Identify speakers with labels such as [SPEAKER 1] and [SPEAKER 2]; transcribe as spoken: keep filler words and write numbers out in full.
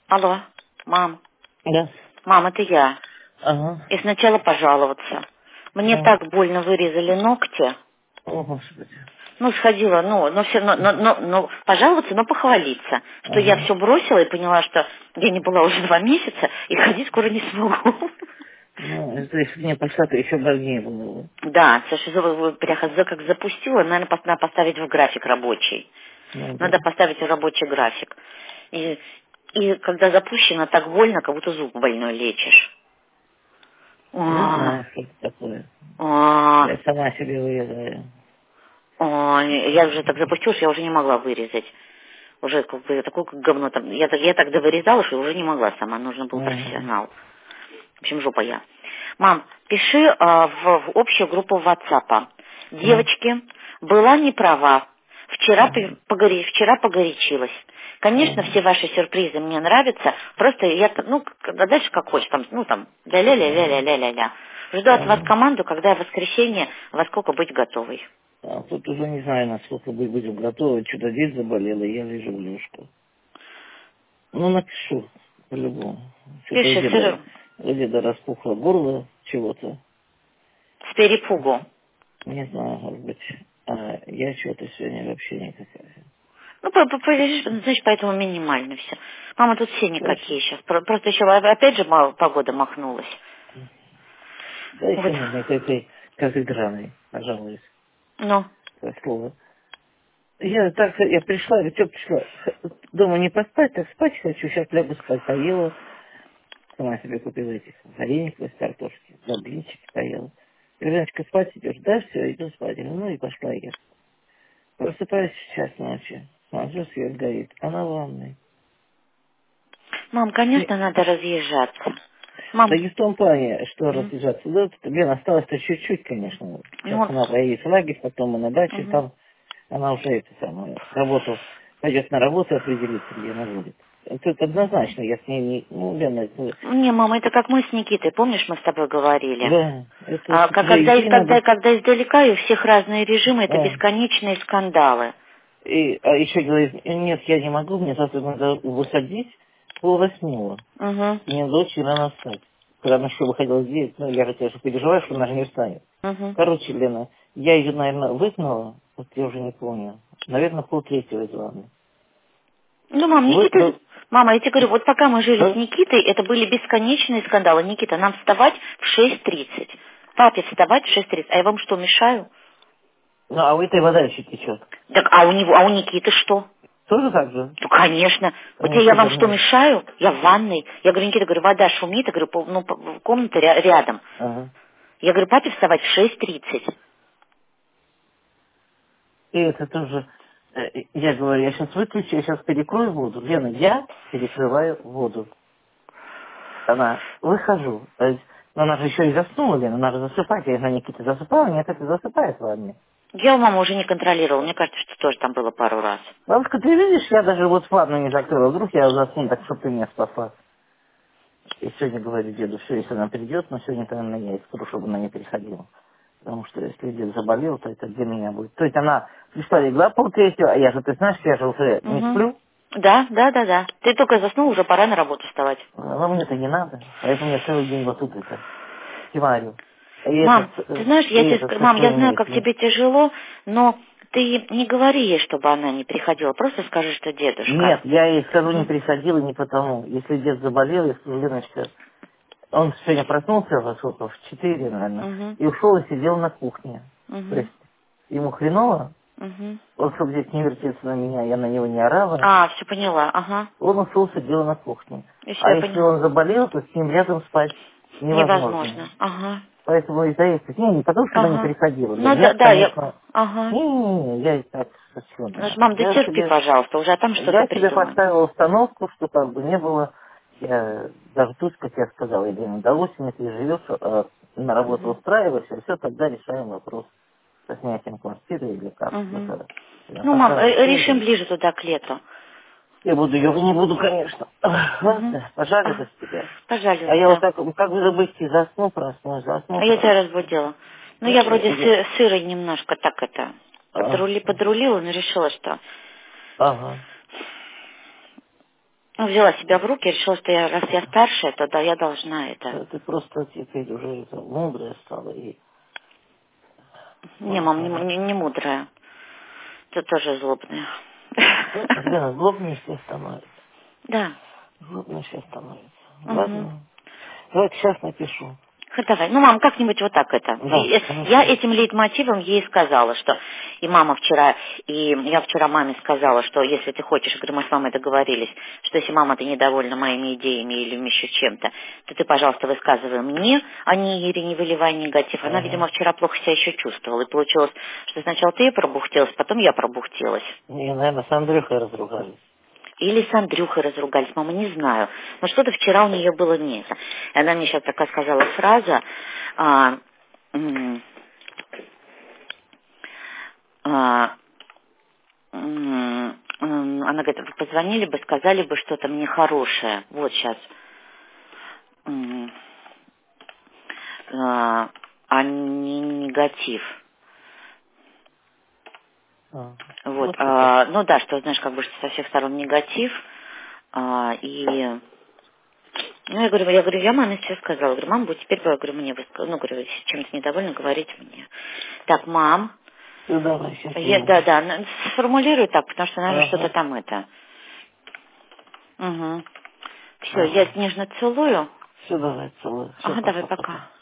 [SPEAKER 1] Алло, мам.
[SPEAKER 2] Да.
[SPEAKER 1] Мам, это я.
[SPEAKER 2] Ага.
[SPEAKER 1] И сначала пожаловаться. Мне
[SPEAKER 2] Ну,
[SPEAKER 1] так больно вырезали ногти.
[SPEAKER 2] о, Господи.
[SPEAKER 1] Ну, сходила, ну, но все равно, но, но, но пожаловаться, но похвалиться, что я
[SPEAKER 2] Ага.
[SPEAKER 1] все бросила и поняла, что я не была уже два месяца и ходить скоро не смогу.
[SPEAKER 2] Ну, это если мне пошла, то еще больнее было бы.
[SPEAKER 1] Да, Саша, за- вы- пряха, за- как запустила, наверное, пос- надо поставить в график рабочий.
[SPEAKER 2] Ну,
[SPEAKER 1] Надо
[SPEAKER 2] да.
[SPEAKER 1] поставить в рабочий график. И, и когда запущено, так больно, как будто зуб больной лечишь.
[SPEAKER 2] Не
[SPEAKER 1] А,
[SPEAKER 2] знаю, что это такое.
[SPEAKER 1] а,
[SPEAKER 2] Я сама себе вырезаю.
[SPEAKER 1] а, я уже так запустила, что я уже не могла вырезать. Уже как бы такое как говно там. Я, так- я так довырезала, что уже не могла сама. Нужен был
[SPEAKER 2] Угу.
[SPEAKER 1] профессионал. В общем, жопа я. Мам, пиши а, в, в общую группу WhatsApp.
[SPEAKER 2] Ну,
[SPEAKER 1] Девочки, была не права. Вчера,
[SPEAKER 2] ага.
[SPEAKER 1] пи- погоре- вчера погорячилась. Конечно,
[SPEAKER 2] Ага.
[SPEAKER 1] все ваши сюрпризы мне нравятся. Просто я, т- ну, к- а дальше как хочешь. Там, ну, там,
[SPEAKER 2] Ага.
[SPEAKER 1] ля-ля-ля-ля-ля-ля-ля. Жду от вас
[SPEAKER 2] Ага.
[SPEAKER 1] команду, когда в воскресенье во сколько быть готовой.
[SPEAKER 2] А тут уже не знаю, насколько мы будем готовы. Что-то здесь заболела, и я лежу в лёжку. Ну, напишу. По-любому. Что-то у
[SPEAKER 1] Пиши,
[SPEAKER 2] деда,
[SPEAKER 1] сыр
[SPEAKER 2] у деда распухло горло чего-то.
[SPEAKER 1] с перепугу.
[SPEAKER 2] Не знаю, может быть. А я что-то сегодня вообще никакая.
[SPEAKER 1] Ну, по- по- по- значит, поэтому минимально все. Мама, тут все
[SPEAKER 2] Хорошо.
[SPEAKER 1] никакие сейчас. Про- Просто еще опять же мало погода махнулась.
[SPEAKER 2] Да еще
[SPEAKER 1] Вот.
[SPEAKER 2] можно к этой, как играной, пожалуйста,
[SPEAKER 1] Ну.
[SPEAKER 2] это слово. Я так, я пришла, говорю, что пришла? Х- Дома не поспать, так спать хочу, сейчас лягу спать. Поела, сама себе купила этих вареников из картошки, да, блинчики поела. Говорю, Леночка, спать идешь? Да, все, иду спать. Я говорю, ну и пошла я. Просыпаюсь в час ночи, смотрю, свет горит, а на ванной.
[SPEAKER 1] Мам,
[SPEAKER 2] Не-
[SPEAKER 1] конечно, надо разъезжаться.
[SPEAKER 2] Да
[SPEAKER 1] Мам.
[SPEAKER 2] не в том плане, что
[SPEAKER 1] М,
[SPEAKER 2] разъезжаться. Да, вот, блин, осталось-то чуть-чуть, конечно. Сейчас
[SPEAKER 1] Ну,
[SPEAKER 2] она поедет в лагерь, потом мы на даче,
[SPEAKER 1] мгм.
[SPEAKER 2] там она уже это самое, работу, пойдет на работу, определится, где она будет. Это однозначно, я с ней не, ну, Лена, это,
[SPEAKER 1] Не, мама, это как мы с Никитой, помнишь, мы с тобой говорили?
[SPEAKER 2] да, это
[SPEAKER 1] А, как-
[SPEAKER 2] уже
[SPEAKER 1] когда,
[SPEAKER 2] идти
[SPEAKER 1] из-
[SPEAKER 2] не
[SPEAKER 1] когда,
[SPEAKER 2] надо.
[SPEAKER 1] когда издалека, и у всех разные режимы, это
[SPEAKER 2] А,
[SPEAKER 1] бесконечные скандалы.
[SPEAKER 2] и, а еще говорит, нет, я не могу, мне завтра надо выходить пол восьмого.
[SPEAKER 1] Угу,
[SPEAKER 2] Мне надо очень рано встать. Когда она еще выходила здесь, ну, я же, конечно, переживаю, что она же не встанет.
[SPEAKER 1] угу.
[SPEAKER 2] Короче, Лена, я ее, наверное, выгнала, вот я уже не помню. Наверное, полтретьего из ванны.
[SPEAKER 1] Ну, мам,
[SPEAKER 2] Вы,
[SPEAKER 1] Никита...
[SPEAKER 2] да,
[SPEAKER 1] Мама, я тебе говорю, вот пока мы жили с
[SPEAKER 2] да?
[SPEAKER 1] Никитой, это были бесконечные скандалы. Никита, нам вставать в шесть тридцать. Папе вставать в шесть тридцать. А я вам что, мешаю?
[SPEAKER 2] Ну, а у этой вода еще течет.
[SPEAKER 1] Так, а у него, а у Никиты что?
[SPEAKER 2] Тоже так же?
[SPEAKER 1] Ну, конечно. Вот я, я
[SPEAKER 2] Никита,
[SPEAKER 1] вам что,
[SPEAKER 2] ну,
[SPEAKER 1] мешаю? Я в ванной. Я говорю, Никита, говорю, вода шумит. Я говорю, по- ну, по- комната ря- рядом.
[SPEAKER 2] ага.
[SPEAKER 1] Я говорю, папе вставать в шесть тридцать.
[SPEAKER 2] И это тоже, э, я говорю, я сейчас выключу, я сейчас перекрою воду. Лена, я перекрываю воду. Она, выхожу. То есть, но она же еще и заснула, Лена, она же засыпать. Я на Никита засыпала, нет, это засыпает в ванне.
[SPEAKER 1] Я у мамы уже не контролировала. Мне кажется, что тоже там было пару раз.
[SPEAKER 2] Бабушка, ты видишь, я даже вот ванну не закрыла. Вдруг я засну, так чтобы ты меня спасла. И сегодня говорю деду, все, если она придет, но сегодня, наверное, я и скажу, чтобы она не переходила. Потому что если дед заболел, то это для меня будет. То есть она пришла, легла полтретьего, а я же, ты знаешь, я же уже не
[SPEAKER 1] Угу.
[SPEAKER 2] сплю.
[SPEAKER 1] Да, да, да, да. Ты только заснул, уже пора на работу вставать.
[SPEAKER 2] Но мне-то не надо. Поэтому я целый день вот тут это тимарю. И этот,
[SPEAKER 1] Мам, ты
[SPEAKER 2] э,
[SPEAKER 1] знаешь,
[SPEAKER 2] и
[SPEAKER 1] я тебе
[SPEAKER 2] этот
[SPEAKER 1] скажу,
[SPEAKER 2] со
[SPEAKER 1] мам, я
[SPEAKER 2] своими
[SPEAKER 1] знаю, как
[SPEAKER 2] этими.
[SPEAKER 1] тебе тяжело, но ты не говори ей, чтобы она не приходила. Просто скажи, что
[SPEAKER 2] Нет,
[SPEAKER 1] дедушка.
[SPEAKER 2] я ей скажу, не
[SPEAKER 1] Угу.
[SPEAKER 2] приходила не потому. Если дед заболел, я скажу, Леночка, он сегодня проснулся во сколько, в четыре, наверное,
[SPEAKER 1] Угу.
[SPEAKER 2] и ушел и сидел на кухне. То
[SPEAKER 1] Угу.
[SPEAKER 2] есть ему хреново,
[SPEAKER 1] Угу.
[SPEAKER 2] он, чтобы здесь не вертеться на меня, я на него не орала,
[SPEAKER 1] А, все поняла, ага.
[SPEAKER 2] он ушел, сидел на кухне.
[SPEAKER 1] И все,
[SPEAKER 2] А
[SPEAKER 1] я
[SPEAKER 2] если
[SPEAKER 1] поняла.
[SPEAKER 2] он заболел, то с ним рядом спать невозможно.
[SPEAKER 1] Невозможно. Ага.
[SPEAKER 2] Поэтому из-за этого, не, не потому, что она не
[SPEAKER 1] Ага.
[SPEAKER 2] приходила, да,
[SPEAKER 1] Ну да,
[SPEAKER 2] нет,
[SPEAKER 1] да, я...
[SPEAKER 2] конечно,
[SPEAKER 1] Ага.
[SPEAKER 2] не, не, не, я и так
[SPEAKER 1] Ну, ж,
[SPEAKER 2] совершенно.
[SPEAKER 1] мам, да
[SPEAKER 2] Я
[SPEAKER 1] терпи,
[SPEAKER 2] себе,
[SPEAKER 1] пожалуйста, уже а там что-то
[SPEAKER 2] я себе
[SPEAKER 1] придумаем.
[SPEAKER 2] поставила установку, что как бы не было, я даже тут, как я сказала, я говорю, до восемь, если живешь, э, на работу
[SPEAKER 1] Угу.
[SPEAKER 2] устраиваешься, все, тогда решаем вопрос со снятием квартиры или как.
[SPEAKER 1] Угу.
[SPEAKER 2] Это, я
[SPEAKER 1] Ну, мам,
[SPEAKER 2] пока
[SPEAKER 1] э,
[SPEAKER 2] вообще
[SPEAKER 1] решим
[SPEAKER 2] это.
[SPEAKER 1] ближе туда, к лету.
[SPEAKER 2] Я буду, я не буду, конечно.
[SPEAKER 1] Угу.
[SPEAKER 2] Ладно, пожалуйста,
[SPEAKER 1] А,
[SPEAKER 2] с тебя. А
[SPEAKER 1] пожалуйста,
[SPEAKER 2] я вот
[SPEAKER 1] да.
[SPEAKER 2] так, как бы быть, засну, проснусь, засну,
[SPEAKER 1] А я тебя
[SPEAKER 2] проснусь.
[SPEAKER 1] разбудила. Ну,
[SPEAKER 2] Ну,
[SPEAKER 1] я
[SPEAKER 2] я,
[SPEAKER 1] вроде
[SPEAKER 2] я,
[SPEAKER 1] сы- сырой немножко так это
[SPEAKER 2] а,
[SPEAKER 1] подрули, подрулила, но решила, что
[SPEAKER 2] ага.
[SPEAKER 1] Ну, взяла себя в руки, решила, что я, раз я старшая, то да, я должна это.
[SPEAKER 2] Да, ты просто теперь уже это, мудрая стала и
[SPEAKER 1] Не, мам, не,
[SPEAKER 2] поняла.
[SPEAKER 1] не, не мудрая. Ты тоже злобная.
[SPEAKER 2] Ну, Лена, злобнее все становится.
[SPEAKER 1] Да.
[SPEAKER 2] Злобнее все становится.
[SPEAKER 1] Угу.
[SPEAKER 2] Ладно. Давайте сейчас напишу.
[SPEAKER 1] Хоть давай. Ну, мам, как-нибудь вот так это.
[SPEAKER 2] Да,
[SPEAKER 1] И, э, я
[SPEAKER 2] хорошо.
[SPEAKER 1] этим лейтмотивом ей сказала, что и мама вчера, и я вчера маме сказала, что если ты хочешь, говорю, мы с мамой договорились, что если мама ты недовольна моими идеями или еще чем-то, то ты, пожалуйста, высказывай мне, а не Ире, не выливай негатив. Она, видимо,
[SPEAKER 2] Ага.
[SPEAKER 1] вчера плохо себя еще чувствовала. И получилось, что сначала ты пробухтелась, потом я пробухтелась.
[SPEAKER 2] И, наверное, с Андрюхой разругались.
[SPEAKER 1] Или с Андрюхой разругались, мама, не знаю. Но что-то вчера у нее было не это. И она мне сейчас такая сказала фраза, а, м, а, м, м, она говорит, вы позвонили бы, сказали бы что-то мне хорошее. Вот сейчас. М, а, а не негатив.
[SPEAKER 2] А,
[SPEAKER 1] Вот,
[SPEAKER 2] вот это.
[SPEAKER 1] а, ну да, что, знаешь, как бы со всех сторон негатив. А, и Ну, я говорю, я говорю, я маме все сказала. Говорю, мам, будет теперь, я говорю, мне, выска- ну, говорю, если чем-то недовольна, говорите мне. Так, мам,
[SPEAKER 2] Все, давай, сейчас
[SPEAKER 1] я,
[SPEAKER 2] я.
[SPEAKER 1] да, да, на- сформулирую так, потому что, наверное, что-то
[SPEAKER 2] Ага.
[SPEAKER 1] там это. Угу. Все, я
[SPEAKER 2] Ага.
[SPEAKER 1] нежно целую.
[SPEAKER 2] Все, давай, целую. Все,
[SPEAKER 1] Ага, давай,
[SPEAKER 2] пока-пока.
[SPEAKER 1] пока.